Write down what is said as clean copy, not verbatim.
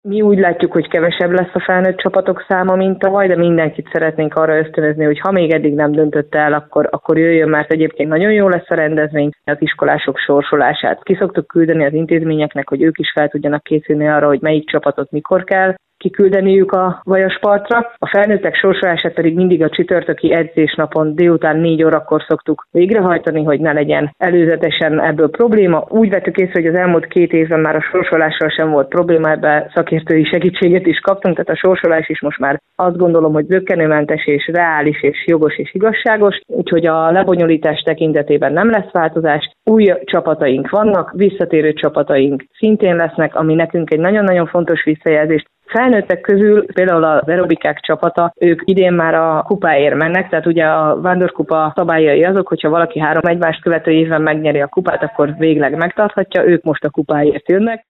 Mi úgy látjuk, hogy kevesebb lesz a felnőtt csapatok száma, mint tavaly, de mindenkit szeretnénk arra ösztönözni, hogy ha még eddig nem döntött el, akkor jöjjön, mert egyébként nagyon jó lesz a rendezvény, az iskolások sorsolását. Ki szoktuk küldeni az intézményeknek, hogy ők is fel tudjanak készülni arra, hogy melyik csapatot mikor kell kiküldeniük a Vajaspartra. A felnőttek sorsolását pedig mindig a csütörtöki edzésnapon délután 4 órakor szoktuk végrehajtani, hogy ne legyen előzetesen ebből probléma. Úgy vettük észre, hogy az elmúlt 2 évben már a sorsolással sem volt probléma, ebben szakértői segítséget is kaptunk, tehát a sorsolás is most már azt gondolom, hogy zökkenőmentes és reális és jogos és igazságos, úgyhogy a lebonyolítás tekintetében nem lesz változás. Új csapataink vannak, visszatérő csapataink szintén lesznek, ami nekünk egy nagyon-nagyon fontos visszajelzés. Felnőttek közül például az aerobikák csapata, ők idén már a kupáért mennek, tehát ugye a vándorkupa szabályai azok, hogyha valaki 3 egymást követő évben megnyeri a kupát, akkor végleg megtarthatja, ők most a kupáért jönnek.